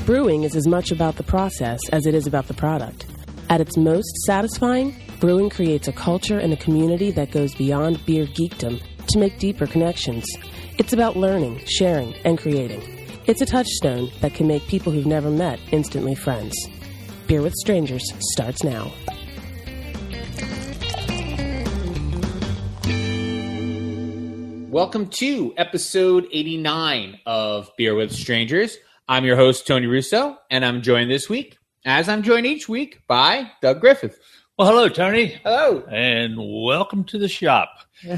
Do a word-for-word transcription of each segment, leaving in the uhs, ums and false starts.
Brewing is as much about the process as it is about the product. At its most satisfying, brewing creates a culture and a community that goes beyond beer geekdom to make deeper connections. It's about learning, sharing, and creating. It's a touchstone that can make people who've never met instantly friends. Beer with Strangers starts now. Welcome to episode eighty-nine of Beer with Strangers. I'm your host, Tony Russo, and I'm joined this week, as I'm joined each week, by Doug Griffith. Well, hello, Tony. Hello. And welcome to the shop.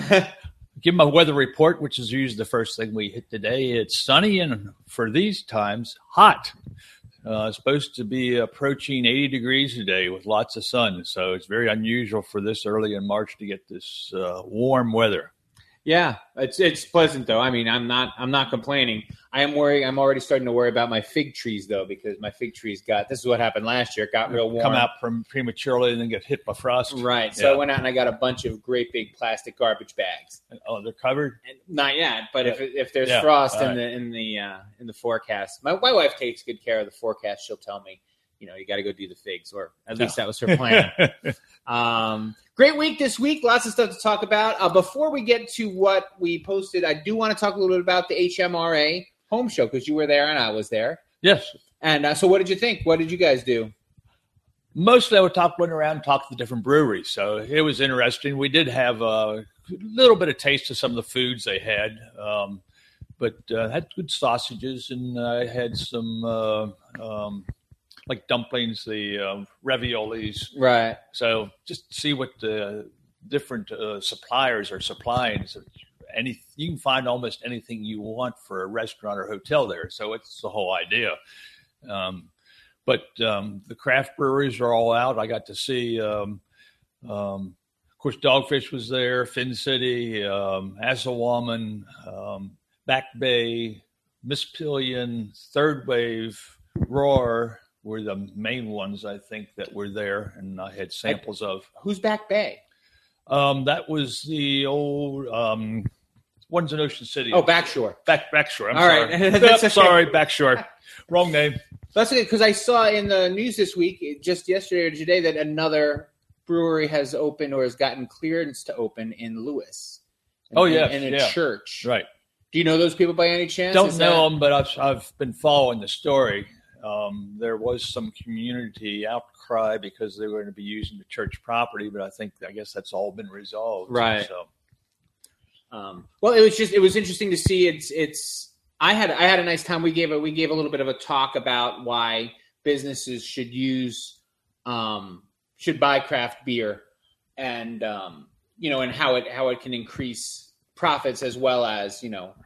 Give my weather report, which is usually the first thing we hit today. It's sunny and, for these times, hot. Uh, it's supposed to be approaching eighty degrees today with lots of sun. So it's very unusual for this early in March to get this uh, warm weather. Yeah, it's it's pleasant though. I mean, I'm not I'm not complaining. I am worrying. I'm already starting to worry about my fig trees though, because my fig trees got. This is what happened last year. It got real warm. Come out from prematurely and then get hit by frost. Right. So yeah. I went out and I got a bunch of great big plastic garbage bags. Oh, they're covered? And not yet, but yeah. if if there's yeah. frost All in right. the in the uh, in the forecast, my my wife takes good care of the forecast. She'll tell me, you know, you got to go do the figs, or at least no. that was her plan. um, great week this week. Lots of stuff to talk about. Uh, before we get to what we posted, I do want to talk a little bit about the H M R A home show, because you were there and I was there. Yes. And uh, so what did you think? What did you guys do? Mostly I would talk, went around and talk to the different breweries. So it was interesting. We did have a little bit of taste of some of the foods they had, um, but uh, had good sausages, and I uh, had some uh, um, like dumplings, the uh, raviolis. Right. So just see what the different uh, suppliers are supplying. So any, you can find almost anything you want for a restaurant or hotel there. So it's the whole idea. Um, but um, the craft breweries are all out. I got to see, um, um, of course, Dogfish was there, Fin City, um, Assawaman, um, Back Bay, Miss Pillion, Third Wave, Roar were the main ones, I think, that were there, and I had samples I, of. Who's Back Bay? Um, that was the old um, one's in Ocean City. Oh, Backshore. Back Backshore. I'm All sorry. right. That's okay. Sorry, Backshore. Wrong name. That's okay, because I saw in the news this week, just yesterday or today, that another brewery has opened or has gotten clearance to open in Lewis. In, oh, yeah. In, in a yeah. church. Right. Do you know those people by any chance? Don't Is know that... them, but I've, I've been following the story. Um, there was some community outcry because they were going to be using the church property, but I think, I guess that's all been resolved. Right. So, um, well, it was just, it was interesting to see. It's, it's, I had, I had a nice time. We gave a, we gave a little bit of a talk about why businesses should use, um, should buy craft beer, and, um, you know, and how it, how it can increase profits as well as, you know,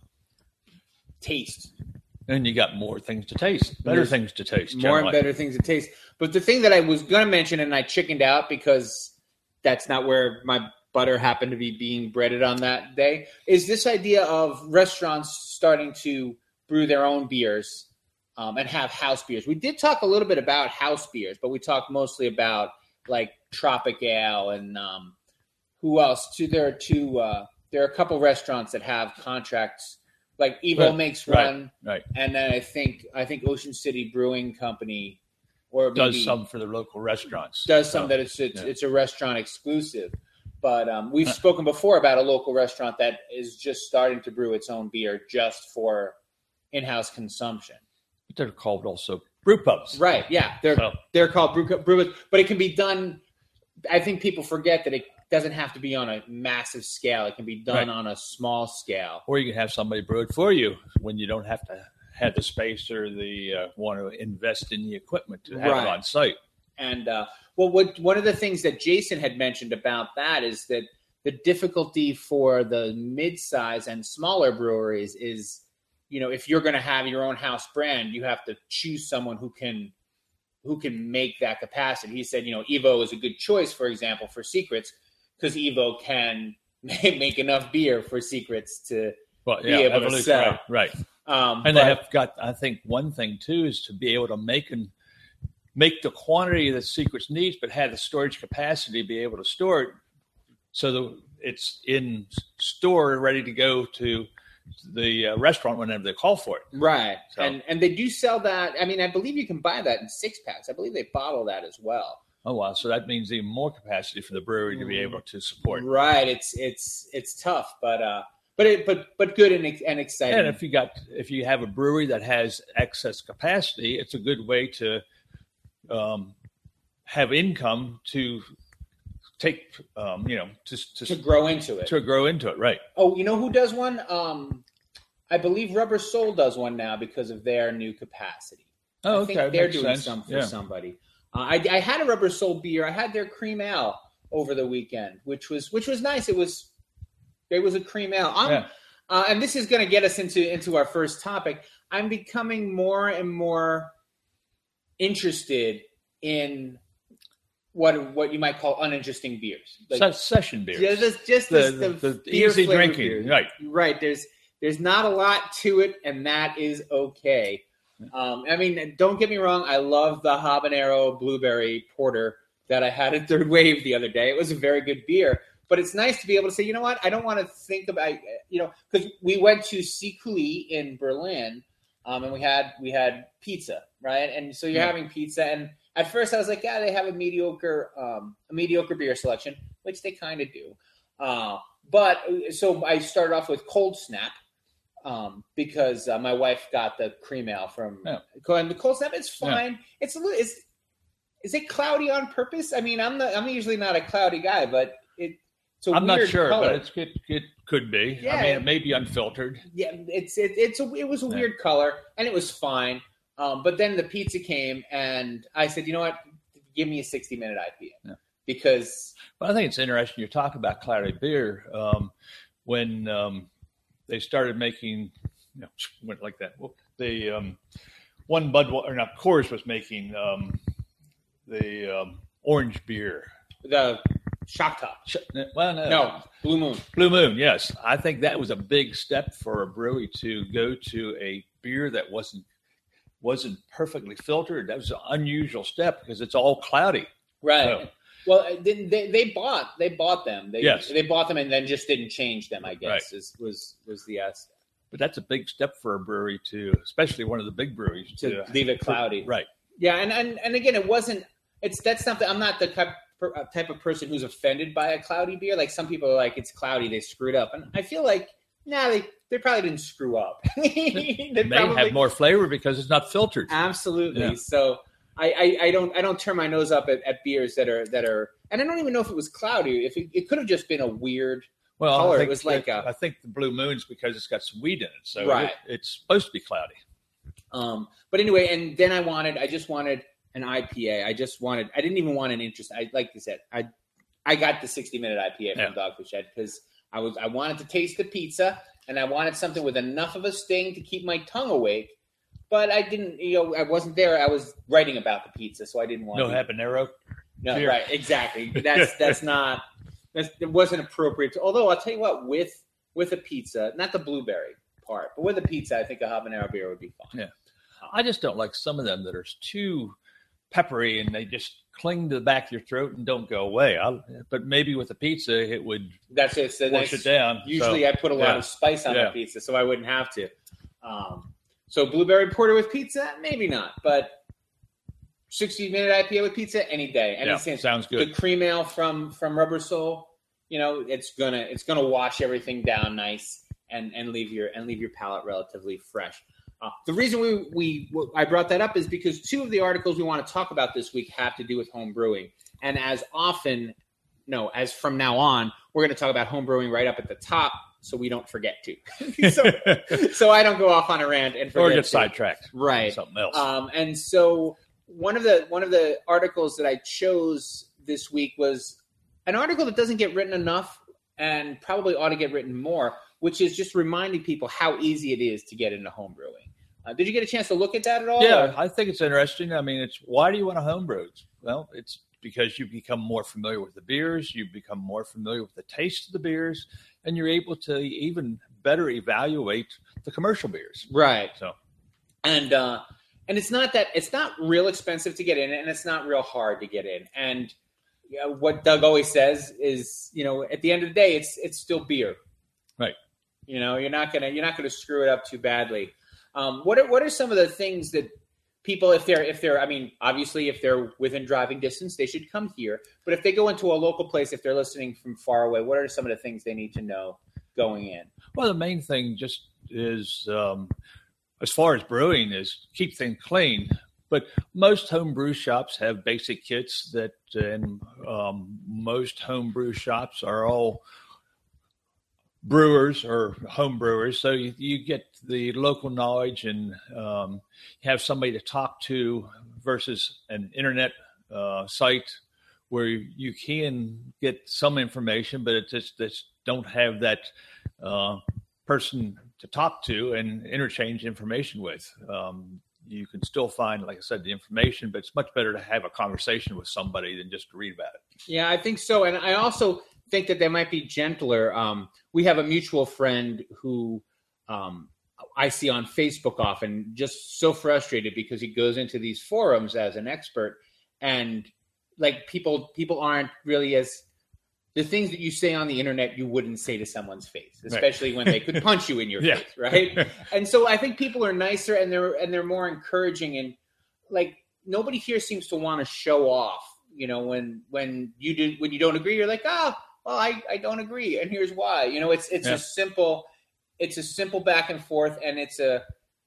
taste. and you got more things to taste, better There's things to taste. More generally. and better things to taste. But the thing that I was going to mention, and I chickened out because that's not where my butter happened to be being breaded on that day, is this idea of restaurants starting to brew their own beers um, and have house beers. We did talk a little bit about house beers, but we talked mostly about like Tropic Ale and um, who else? Two, there are two. Uh, there are a couple restaurants that have contracts. Like Evo right, makes right, one, right. And then I think I think Ocean City Brewing Company or does some for the local restaurants. Does some so, that it's it's, yeah. it's a restaurant exclusive. But um, we've spoken before about a local restaurant that is just starting to brew its own beer just for in-house consumption. But they're called also brew pubs, right? Yeah, they're so. they're called brew brew, but it can be done. I think people forget that it doesn't have to be on a massive scale. It can be done right. on a small scale. Or you can have somebody brew it for you when you don't have to have the space or the uh, want to invest in the equipment to have right. it on site. And uh, well, what one of the things that Jason had mentioned about that is that the difficulty for the mid-size and smaller breweries is, you know, if you're going to have your own house brand, you have to choose someone who can who can make that capacity. He said, you know, Evo is a good choice, for example, for Secrets, because Evo can make enough beer for Secrets to well, yeah, be able absolutely. to sell. Right. right. Um, and but, they have got, I think, one thing too is to be able to make and make the quantity that Secrets needs, but have the storage capacity to be able to store it so that it's in store, ready to go to the uh, restaurant whenever they call for it. Right. So. And and they do sell that. I mean, I believe you can buy that in six packs. I believe they bottle that as well. Oh, wow. So that means even more capacity for the brewery to be able to support. Right. It's it's it's tough, but uh, but it but but good and and exciting. And if you got if you have a brewery that has excess capacity, it's a good way to um, have income to take um, you know to, to to grow into it. To grow into it, right? Oh, you know who does one? Um, I believe Rubber Soul does one now because of their new capacity. Oh, I think okay, they're makes doing sense. some for Yeah. somebody. Uh, I, I had a Rubber Soul beer. I had their cream ale over the weekend, which was which was nice. It was it was a cream ale. I'm, Yeah. uh, and this is going to get us into into our first topic. I'm becoming more and more interested in what what you might call uninteresting beers, Se- session beers. Yeah, just, just the, the, the, the beer easy flavored drinking, beers. right? Right. There's there's not a lot to it, and that is okay. Um, I mean, don't get me wrong. I love the habanero blueberry porter that I had at Third Wave the other day. It was a very good beer, but it's nice to be able to say, you know what? I don't want to think about, you know, because we went to Sikuli in Berlin, um, and we had we had pizza, right? And so you're Yeah. having pizza, and at first I was like, yeah, they have a mediocre um, a mediocre beer selection, which they kind of do. Uh, but so I started off with Cold Snap. Um, because uh, my wife got the cream ale from Yeah. and the Cold Snap. It's fine. Yeah. It's a little. Is is it cloudy on purpose? I mean, I'm the, I'm usually not a cloudy guy, but it. It's a I'm weird not sure, color. but it's, it it could be. Yeah. I mean, it may be unfiltered. Yeah, it's it, it's a it was a Yeah. weird color, and it was fine. Um, but then the pizza came, and I said, you know what? Give me a sixty minute I P A Yeah. because. Well, I think it's interesting. You talk about cloudy beer um, when. Um, They started making, you know, went like that. Well, the um, one Budweiser, or not Coors, was making um, the um, orange beer. The Shock Top. Well, no, No, Blue Moon. Blue Moon. Yes, I think that was a big step for a brewery to go to a beer that wasn't wasn't perfectly filtered. That was an unusual step because it's all cloudy. Right. So, well, they, they they bought they bought them. They, Yes. they bought them and then just didn't change them. I guess Right. is, was was the uh, but that's a big step for a brewery to, especially one of the big breweries, to to leave it cloudy. Right. Yeah, and, and and again, it wasn't. It's that's something. I'm not the type type of person who's offended by a cloudy beer. Like some people are like, it's cloudy, they screwed up, and I feel like nah, they they probably didn't screw up. they It may probably, have more flavor because it's not filtered. Absolutely. Yeah. So I, I, I don't I don't turn my nose up at, at beers that are that are and I don't even know if it was cloudy. If it, it could have just been a weird Well, color. I think, It was like a I think the Blue Moon's because it's got some wheat in it, so Right. it, it's supposed to be cloudy. um but anyway, and then I wanted I just wanted an I P A. I just wanted I didn't even want an interest. I like you said, I I got the sixty minute I P A from Yeah. Dogfish Head because I was I wanted to taste the pizza and I wanted something with enough of a sting to keep my tongue awake. But I didn't, you know, I wasn't there. I was writing about the pizza, so I didn't want No to. habanero. No, beer. right, exactly. That's that's not. That's, it wasn't appropriate. To, although I'll tell you what, with with a pizza, not the blueberry part, but with a pizza, I think a habanero beer would be fine. Yeah. I just don't like some of them that are too peppery and they just cling to the back of your throat and don't go away. I'll, but maybe with a pizza, it would That's it. So wash that's, it down. Usually, So, I put a lot yeah. of spice on Yeah. the pizza, so I wouldn't have to. Um, so blueberry porter with pizza, maybe not, but sixty minute I P A with pizza any day. And Yeah, it's- sounds good. The cream ale from from Rubber Soul, you know, it's gonna it's gonna wash everything down nice and and leave your and leave your palate relatively fresh. Uh, the reason we we I brought that up is because two of the articles we want to talk about this week have to do with home brewing, and as often, no, as from now on, we're going to talk about home brewing right up at the top, so we don't forget to. so, so I don't go off on a rant and forget or get to. sidetracked. Right. Something else. Um, and so one of the one of the articles that I chose this week was an article that doesn't get written enough and probably ought to get written more, which is just reminding people how easy it is to get into home brewing. Uh, did you get a chance to look at that at all? Yeah, or? I think it's interesting. I mean, it's why do you want to homebrew? Well, it's because you become more familiar with the beers, you become more familiar with the taste of the beers, and you're able to even better evaluate the commercial beers. Right. So, And uh, and it's not that it's not real expensive to get in, and it's not real hard to get in. And you know, what Doug always says is, you know, at the end of the day, it's it's still beer. right. You know, you're not gonna you're not gonna screw it up too badly. Um, what are what are some of the things that people, if they're if they're I mean, obviously, if they're within driving distance, they should come here. But if they go into a local place, if they're listening from far away, what are some of the things they need to know going in? Well, the main thing just is, um, as far as brewing, is keep things clean. But most home brew shops have basic kits that, and um, most home brew shops are all brewers or home brewers. So you, you get the local knowledge and um, have somebody to talk to versus an internet uh, site where you can get some information, but it just, just don't have that uh, person to talk to and interchange information with. Um, you can still find, like I said, the information, but it's much better to have a conversation with somebody than just to read about it. Yeah, I think so. And I also think that they might be gentler. Um, we have a mutual friend who um, I see on Facebook often, just so frustrated because he goes into these forums as an expert, and like people people aren't really as the things that you say on the internet you wouldn't say to someone's face, especially right. when they could punch you in your yeah. face, right? And so I think people are nicer and they're and they're more encouraging, and like nobody here seems to want to show off. You know, when when you do when you don't agree, you're like, ah, oh, well, I, I don't agree, and here's why. You know, it's it's yeah. a simple it's a simple back and forth, and it's a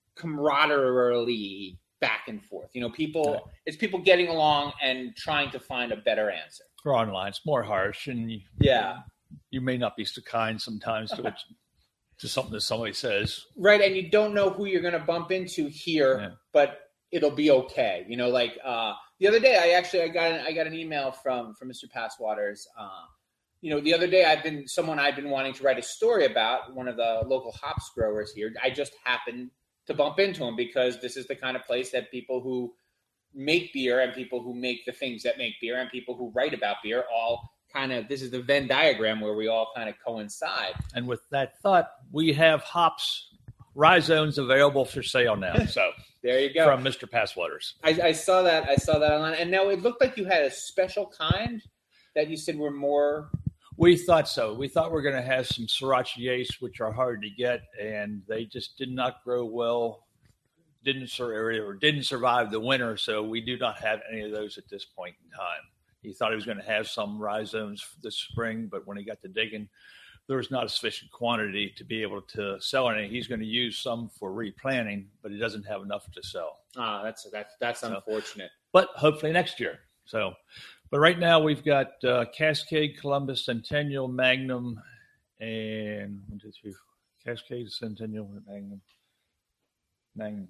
camaraderie back and forth. You know, people yeah. it's people getting along and trying to find a better answer. Or online, it's more harsh, and you, yeah, you may not be so kind sometimes to it, to something that somebody says. Right, and you don't know who you're going to bump into here, yeah. but it'll be okay. You know, like uh, the other day, I actually I got an, I got an email from from Mister Passwaters. Uh, you know, the other day I've been someone I've been wanting to write a story about, one of the local hops growers here. I just happened to bump into him because this is the kind of place that people who make beer and people who make the things that make beer and people who write about beer all kind of, this is the Venn diagram where we all kind of coincide. And with that thought, we have hops, rhizomes available for sale now. So there you go. From Mister Passwaters. I, I saw that. I saw that online. And now it looked like you had a special kind that you said were more. We thought so. We thought we were going to have some Sriracha Ace, which are hard to get, and they just did not grow well. Didn't sur- or didn't survive the winter, so we do not have any of those at this point in time. He thought he was going to have some rhizomes this spring, but when he got to digging, there was not a sufficient quantity to be able to sell any. He's going to use some for replanting, but he doesn't have enough to sell. Ah, that's that's that's so, unfortunate. But hopefully next year. So, but right now we've got uh, Cascade, Columbus, Centennial, Magnum, and one, two, three, Cascade, Centennial, Magnum, Magnum.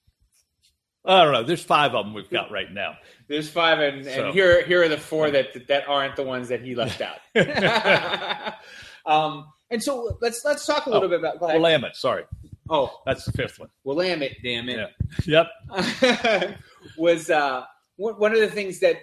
I don't know. There's five of them we've got right now. There's five, and, so. and here here are the four that that aren't the ones that he left out. um, and so let's let's talk a little oh, bit about Willamette. Sorry. Oh, that's the fifth one. Willamette, damn it. Yeah. Yep. was uh, one of the things that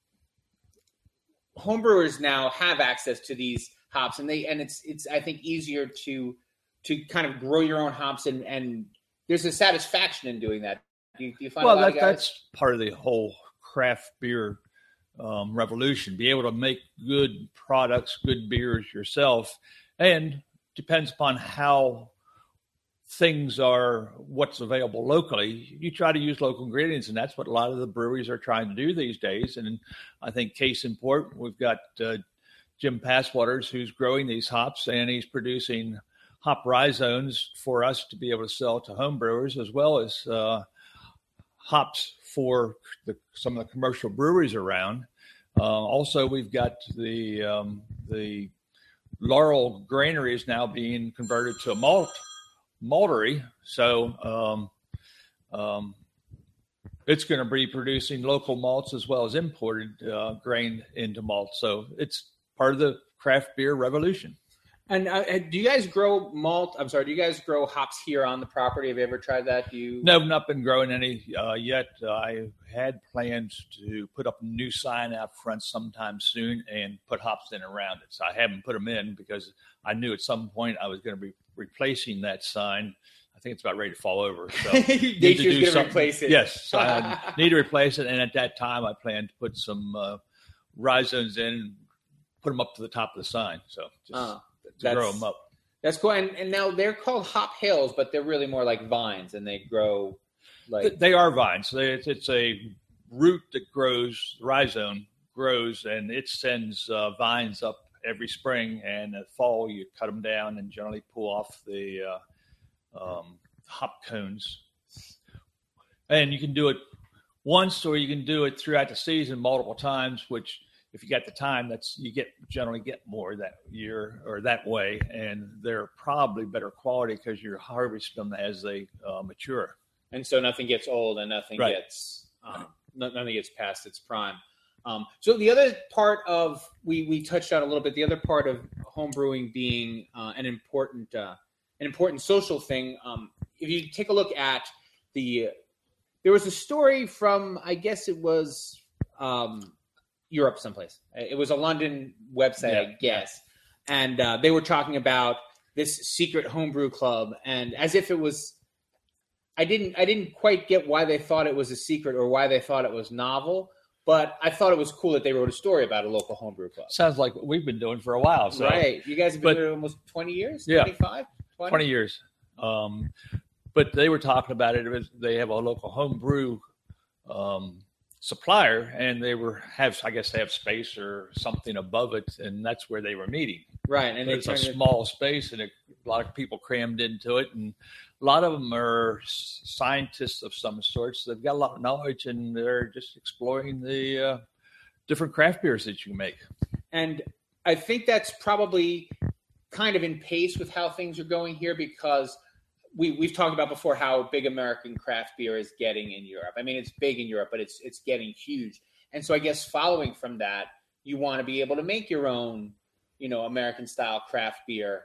homebrewers now have access to these hops, and they and it's it's I think easier to to kind of grow your own hops, and and there's a satisfaction in doing that. Do you, do you find well, a lot that, of guys? That's part of the whole craft beer um, revolution. Be able to make good products, good beers yourself, and depends upon how things are, what's available locally. You try to use local ingredients, and that's what a lot of the breweries are trying to do these days. And I think case in point, we've got uh, Jim Passwaters, who's growing these hops, and he's producing hop rhizomes for us to be able to sell to home brewers, as well as uh, hops for the, some of the commercial breweries around. Uh, also, we've got the um, the Laurel Granary is now being converted to a malt maltery, so um, um, it's going to be producing local malts as well as imported uh, grain into malt. So it's part of the craft beer revolution. And uh, do you guys grow malt? I'm sorry. Do you guys grow hops here on the property? Have you ever tried that? Do you? No, not been growing any uh, yet. Uh, I had plans to put up a new sign out front sometime soon and put hops in around it. So I haven't put them in because I knew at some point I was going to be replacing that sign. I think it's about ready to fall over. So Nature's going to replace it. Yes, so I need to replace it. And at that time, I plan to put some uh, rhizomes in, and put them up to the top of the sign. So just. Uh. That's, grow them up. That's cool. And, and now they're called Hop Hills, but they're really more like vines, and they grow like they are vines. They, it's, it's a root that grows, rhizome grows, and it sends uh, vines up every spring. And in the fall, you cut them down and generally pull off the uh, um, hop cones. And you can do it once, or you can do it throughout the season multiple times, which if you got the time, that's you get generally get more that year or that way. And they're probably better quality because you're harvesting them as they uh, mature. And so nothing gets old and nothing Right. gets um, nothing gets past its prime. Um, so the other part of we we touched on a little bit. The other part of home brewing being uh, an important uh, an important social thing. Um, if you take a look at the, there was a story from I guess it was um, Europe someplace. It was a London website, Yeah. I guess, and uh, they were talking about this secret homebrew club, and as if it was. I didn't I didn't quite get why they thought it was a secret or why they thought it was novel, but I thought it was cool that they wrote a story about a local homebrew club. Sounds like what we've been doing for a while. So. Right. You guys have been But- doing it almost twenty years? Yeah. twenty-five? twenty? twenty years. Um, but they were talking about it. It was, they have a local home brew um, supplier, and they were have I guess they have space or something above it, and that's where they were meeting. Right. And they It's a turned it, small space, and a lot of people crammed into it, and a lot of them are s- scientists of some sorts. They've got a lot of knowledge, and they're just exploring the uh, different craft beers that you can make. and I think that's probably kind of in pace with how things are going here because we, we've talked about before how big American craft beer is getting in Europe. I mean, it's big in Europe, but it's it's getting huge. And so I guess following from that, you want to be able to make your own, you know, American style craft beer.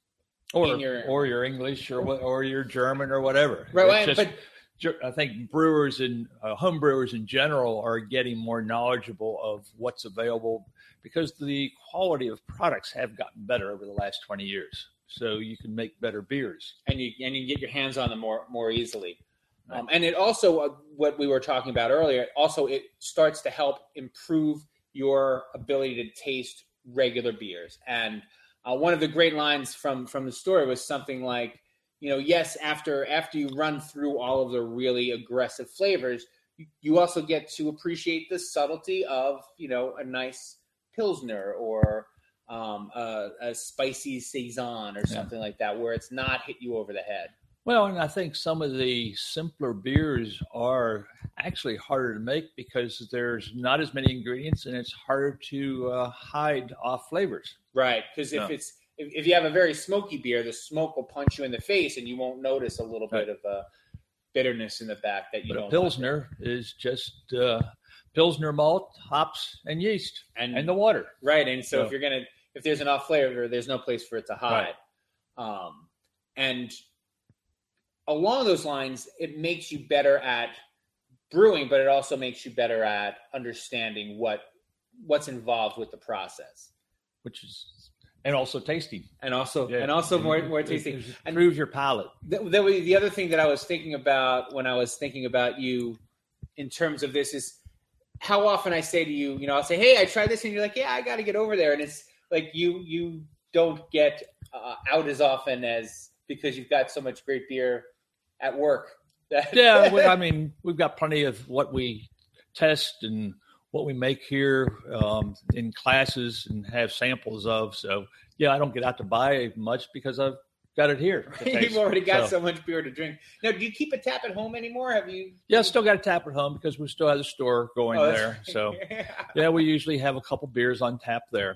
Or In your- or your English or what or your German or whatever. Right, It's but ju- I think brewers and uh, home brewers in general are getting more knowledgeable of what's available because the quality of products have gotten better over the last twenty years. So you can make better beers. and you and you get your hands on them more more easily. Right. Um, and it also, uh, what we were talking about earlier, also it starts to help improve your ability to taste regular beers. And uh, one of the great lines from from the story was something like, you know, yes, after after you run through all of the really aggressive flavors, you, you also get to appreciate the subtlety of, you know, a nice Pilsner or um, a, a spicy Saison or something like that, where it's not hit you over the head. Well, and I think some of the simpler beers are actually harder to make because there's not as many ingredients and it's harder to uh, hide off flavors. Right, because if Yeah. it's if, if you have a very smoky beer, the smoke will punch you in the face, and you won't notice a little bit Right. of uh, bitterness in the back that you But don't. a Pilsner is just uh, Pilsner malt, hops, and yeast, and, and the water. right, and so So- if you're gonna if there's enough flavor, there's no place for it to hide. Um, and along those lines, it makes you better at brewing, but it also makes you better at understanding what what's involved with the process, Which is, and also tasty. and also Yeah. and also more more It- tasty. it And improves your palate. That, that was the other thing that I was thinking about when I was thinking about you in terms of this is how often I say to you, you know, I'll say, hey, I tried this, and you're like, yeah, I got to get over there. And it's like you you don't get uh, out as often as because you've got so much great beer at work. That- Yeah, well, I mean, we've got plenty of what we test and what we make here um, in classes and have samples of. So, yeah, I don't get out to buy much because I've got it here. to You've taste. already got So, so much beer to drink. Now, do you keep a tap at home anymore? Have you? Yeah, still got a tap at home because we still have the store going Oh, that's there. right. So, yeah, we usually have a couple beers on tap there.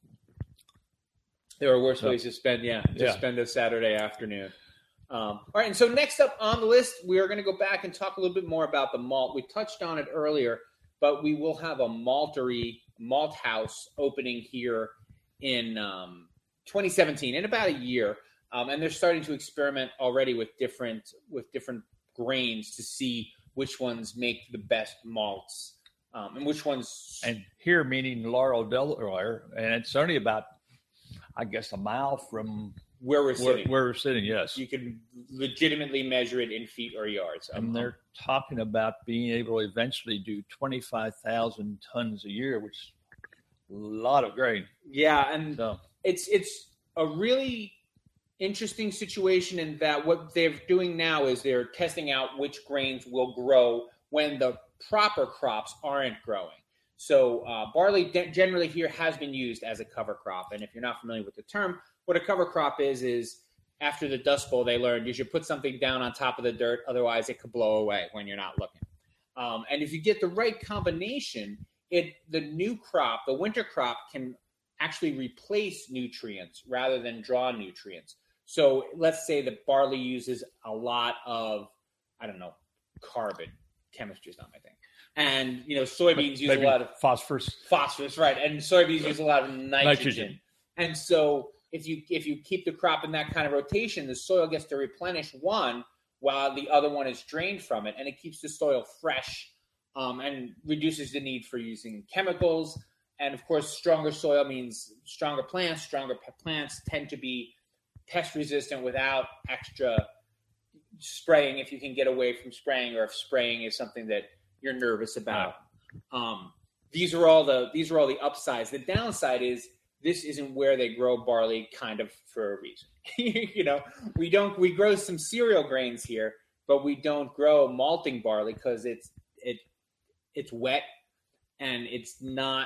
There are worse So- ways to spend, yeah, to Yeah. spend a Saturday afternoon. Um, all right, and so next up on the list, we are going to go back and talk a little bit more about the malt. We touched on it earlier, but we will have a maltery malt house opening here in um, twenty seventeen, in about a year, um, and they're starting to experiment already with different with different grains to see which ones make the best malts um, and which ones. And here, meaning Laurel, Delaware, and it's only about, I guess, a mile from where we're where, sitting, where we're sitting, yes. you can legitimately measure it in feet or yards. Um, And they're talking about being able to eventually do twenty-five thousand tons a year, which is a lot of grain. yeah, and So, it's it's a really interesting situation in that what they're doing now is they're testing out which grains will grow when the proper crops aren't growing. So uh, barley de- generally here has been used as a cover crop. And if you're not familiar with the term, what a cover crop is, is after the Dust Bowl, they learned you should put something down on top of the dirt. Otherwise, it could blow away when you're not looking. Um, and if you get the right combination, it the new crop, the winter crop, can actually replace nutrients rather than draw nutrients. So let's say that barley uses a lot of, I don't know, carbon. Chemistry is not my thing. And, you know, soybeans use a lot of phosphorus. Phosphorus, right. And soybeans use a lot of nitrogen. Nitrogen. And so if you if you keep the crop in that kind of rotation, the soil gets to replenish one while the other one is drained from it. And it keeps the soil fresh um, and reduces the need for using chemicals. And, of course, stronger soil means stronger plants. Stronger plants tend to be pest resistant without extra spraying if you can get away from spraying, or if spraying is something that you're nervous about. Um, these are all the these are all the upsides. The downside is this isn't where they grow barley, kind of for a reason. you know, we don't we grow some cereal grains here, but we don't grow malting barley because it's it it's wet and it's not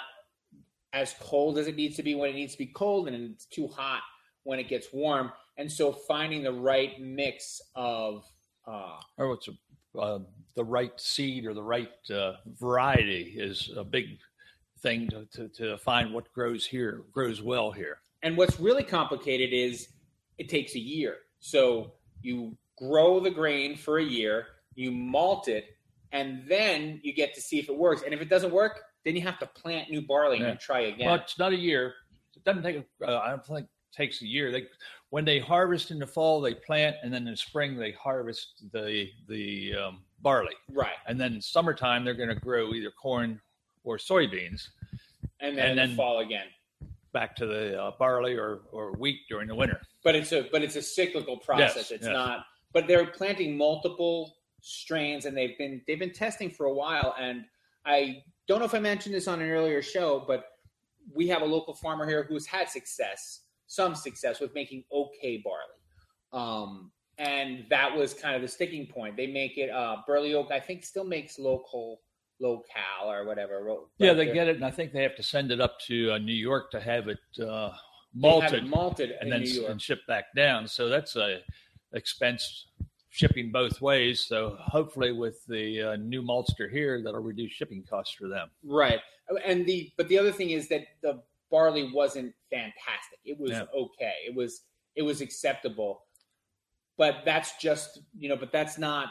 as cold as it needs to be when it needs to be cold, and it's too hot when it gets warm. And so finding the right mix of uh, or what's a, uh, the right seed or the right uh, variety is a big thing to, to, to find what grows here, grows well here. And what's really complicated is it takes a year. So you grow the grain for a year, you malt it, and then you get to see if it works. And if it doesn't work, then you have to plant new barley yeah. and try again. Well, it's not a year. It doesn't take, uh, I don't think it takes a year. They, when they harvest in the fall, they plant, and then in the spring they harvest the the um, barley. Right. And then in summertime, they're going to grow either corn or soybeans. And then, and then the fall again. Back to the uh, barley or, or wheat during the winter. But it's a but it's a cyclical process. Yes, it's yes. not. But they're planting multiple strains, and they've been they've been testing for a while. And I don't know if I mentioned this on an earlier show, but we have a local farmer here who's had success, some success with making okay barley. Um, and that was kind of the sticking point. They make it uh, Burley Oak, I think, still makes local. Local or whatever. Right yeah, they there. get it, and I think they have to send it up to uh, New York to have it uh, malted, have it malted and in then New York. and shipped back down. So that's a expense shipping both ways. So hopefully, with the uh, new maltster here, that'll reduce shipping costs for them. Right, and the but the other thing is that the barley wasn't fantastic. It was yeah. okay. It was it was acceptable, but that's just you know. But that's not.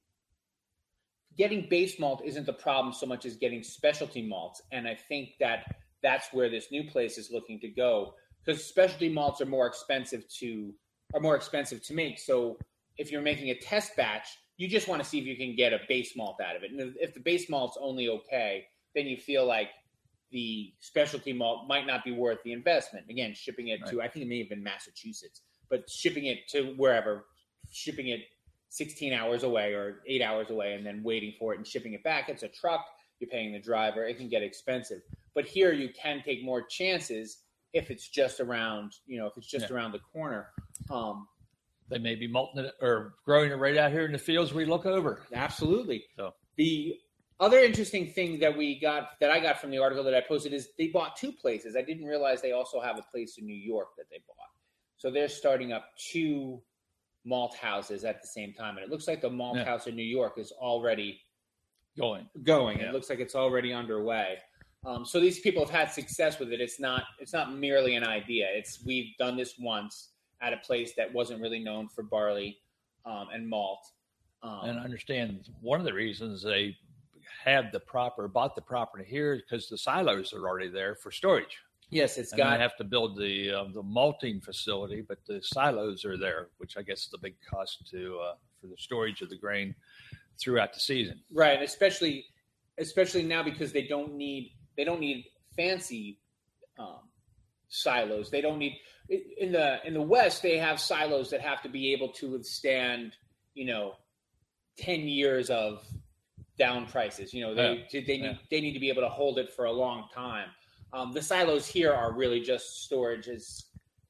Getting base malt isn't the problem so much as getting specialty malts. And I think that that's where this new place is looking to go, because specialty malts are more expensive to are more expensive to make. So if you're making a test batch, you just want to see if you can get a base malt out of it. And if the base malt's only okay, then you feel like the specialty malt might not be worth the investment. Again, shipping it right. to, I think it may have been Massachusetts, but shipping it to wherever, shipping it sixteen hours away or eight hours away and then waiting for it and shipping it back. It's a truck. You're paying the driver. It can get expensive. But here you can take more chances if it's just around, you know, if it's just yeah. around the corner. Um, they may be malting it or growing it right out here in the fields we look over. Absolutely. So the other interesting thing that we got, that I got from the article that I posted is they bought two places. I didn't realize they also have a place in New York that they bought. So they're starting up two malt houses at the same time, and it looks like the malt yeah. house in New York is already going going yeah. It looks like it's already underway. Um, so these people have had success with it. It's not it's not merely an idea. It's we've done this once at a place that wasn't really known for barley um, and malt. Um, and I understand one of the reasons they had the proper bought the property here is because the silos are already there for storage. Yes, it's and got. They have to build the uh, the malting facility, but the silos are there, which I guess is the big cost to uh, for the storage of the grain throughout the season. Right, and especially especially now because they don't need they don't need fancy um, silos. They don't need in the in the West they have silos that have to be able to withstand you know ten years of down prices. You know they yeah. they need yeah. they need to be able to hold it for a long time. Um, the silos here are really just storage as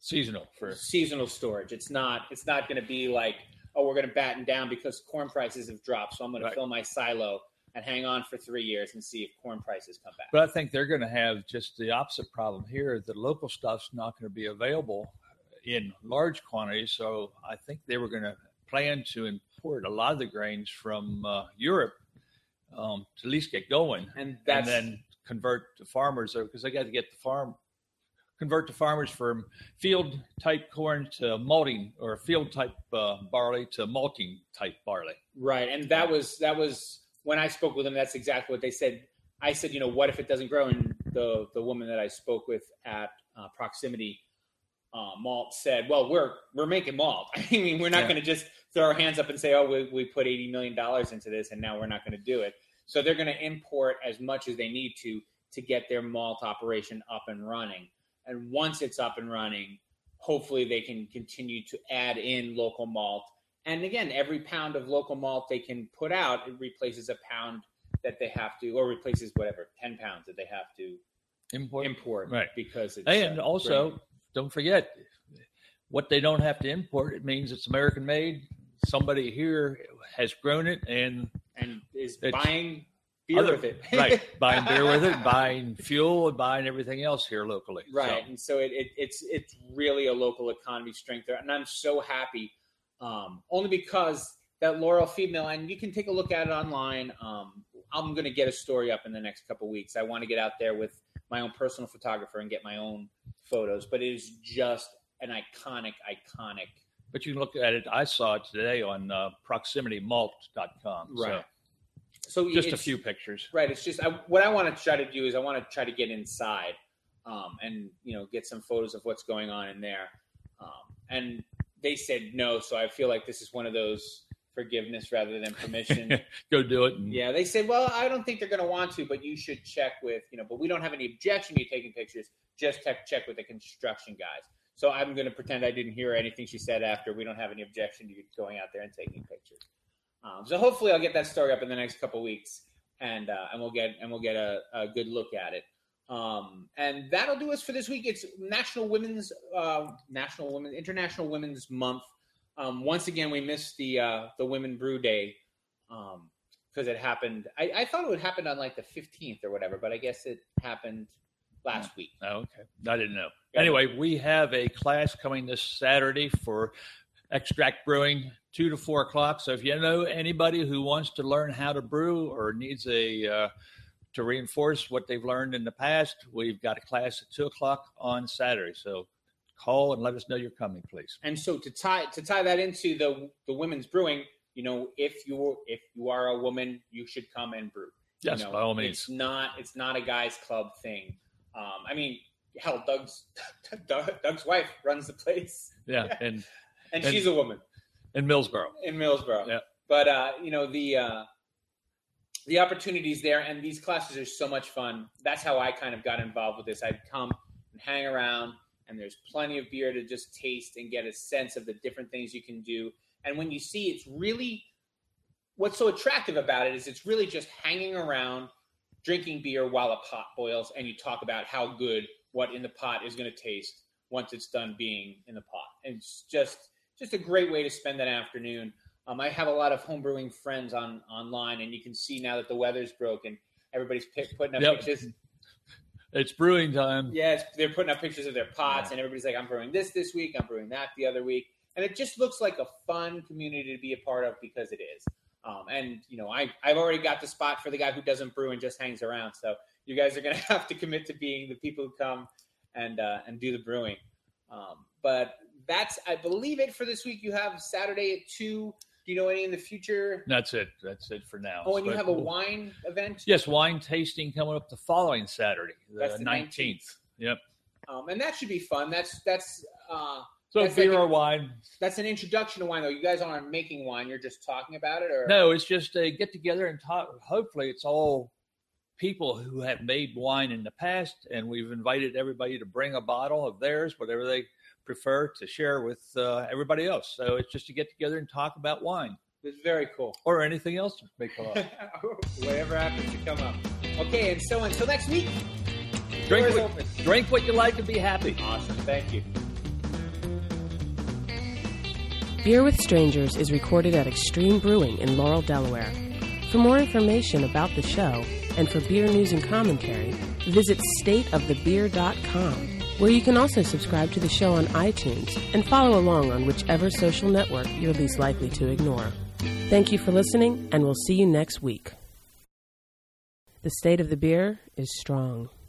seasonal for seasonal storage. It's not. It's not going to be like, oh, we're going to batten down because corn prices have dropped, so I'm going Right. to fill my silo and hang on for three years and see if corn prices come back. But I think they're going to have just the opposite problem here. The local stuff's not going to be available in large quantities. So I think they were going to plan to import a lot of the grains from uh, Europe um, to at least get going, And that's and then convert the farmers, because they got to get the farm, convert the farmers from field type corn to malting, or field type uh, barley to malting type barley. right. And that was that was when I spoke with them. That's exactly what they said. I said, you know, what if it doesn't grow? And the the woman that I spoke with at uh, Proximity uh, Malt said, well, we're we're making malt. I mean, we're not Yeah. going to just throw our hands up and say, oh, we, we put eighty million dollars into this and now we're not going to do it. So they're going to import as much as they need to to get their malt operation up and running. And once it's up and running, hopefully they can continue to add in local malt. And again, every pound of local malt they can put out, it replaces a pound that they have to, or replaces whatever, ten pounds that they have to Import. import. Right. Because it's And uh, also, grain. don't forget, what they don't have to import, it means it's American made. Somebody here has grown it and and is it's buying beer other- with it. right, buying beer with it, buying fuel, and buying everything else here locally. Right. So, And so it, it, it's it's really a local economy strength there. And I'm so happy, um, only because that Laurel feed mill, and you can take a look at it online. Um, I'm going to get a story up in the next couple of weeks. I want to get out there with my own personal photographer and get my own photos. But it is just an iconic, iconic. but you can look at it. I saw it today on uh, proximity malt dot com. Right. So So just a it's- few pictures. Right. It's just I, what I want to try to do is I want to try to get inside, um, and you know get some photos of what's going on in there. Um, and they said no, so I feel like this is one of those forgiveness rather than permission. Go do it. And, Yeah, they said, well, I don't think they're going to want to, but you should check with you know. But we don't have any objection to you taking pictures. Just check check with the construction guys. So I'm going to pretend I didn't hear anything she said after. We don't have any objection to you going out there and taking pictures. Um, so hopefully I'll get that story up in the next couple of weeks, and uh, and we'll get and we'll get a, a good look at it. Um, and that'll do us for this week. It's National Women's uh, National Women International Women's Month. Um, once again, we missed the uh, the Women Brew Day because um, it happened. I, I thought it would happen on like the fifteenth or whatever, but I guess it happened last week. Oh, okay. I didn't know. Anyway, we have a class coming this Saturday for extract brewing, two to four o'clock. So if you know anybody who wants to learn how to brew or needs a uh, to reinforce what they've learned in the past, we've got a class at two o'clock on Saturday. So call and let us know you're coming, please. And so to tie to tie that into the the women's brewing, you know, if you if you are a woman, you should come and brew. Yes, you know, by all means. It's not it's not a guys' club thing. Um, I mean, hell, Doug's Doug's wife runs the place. Yeah, and and, and- she's a woman in Millsboro. in Millsboro. Yeah. But uh, you know the uh, the opportunities there, and these classes are so much fun. That's how I kind of got involved with this. I'd come and hang around, and there's plenty of beer to just taste and get a sense of the different things you can do. And when you see, it's really what's so attractive about it is it's really just hanging around, drinking beer while a pot boils, and you talk about how good what in the pot is going to taste once it's done being in the pot. And it's just just a great way to spend that afternoon. Um, I have a lot of homebrewing friends on online, and you can see now that the weather's broken, everybody's pick, putting up Yep. pictures. It's brewing time. Yeah, it's, they're putting up pictures of their pots, and everybody's like, I'm brewing this this week, I'm brewing that the other week. And it just looks like a fun community to be a part of because it is. Um, and, you know, I, I've already got the spot for the guy who doesn't brew and just hangs around. So you guys are going to have to commit to being the people who come and uh, and do the brewing. Um, but that's, I believe, it for this week. You have Saturday at two. Do you know any in the future? That's it. That's it for now. Oh, and you But have a we'll- wine event? Yes, wine tasting coming up the following Saturday, the, That's the nineteenth. Yep. Um, and that should be fun. That's, that's, uh, So That's beer like a- or wine? that's an introduction to wine, though. You guys aren't making wine. You're just talking about it? Or No, it's just a get together and talk. Hopefully, it's all people who have made wine in the past, and we've invited everybody to bring a bottle of theirs, whatever they prefer, to share with uh, everybody else. So it's just to get together and talk about wine It's very cool. or anything else that may come up. Whatever happens to come up. Okay, and so until next week, drink, doors what, open. drink what you like and be happy. Awesome. Thank you. Beer with Strangers is recorded at Extreme Brewing in Laurel, Delaware. For more information about the show and for beer news and commentary, visit state of the beer dot com, where you can also subscribe to the show on iTunes and follow along on whichever social network you're least likely to ignore. Thank you for listening, and we'll see you next week. The state of the beer is strong.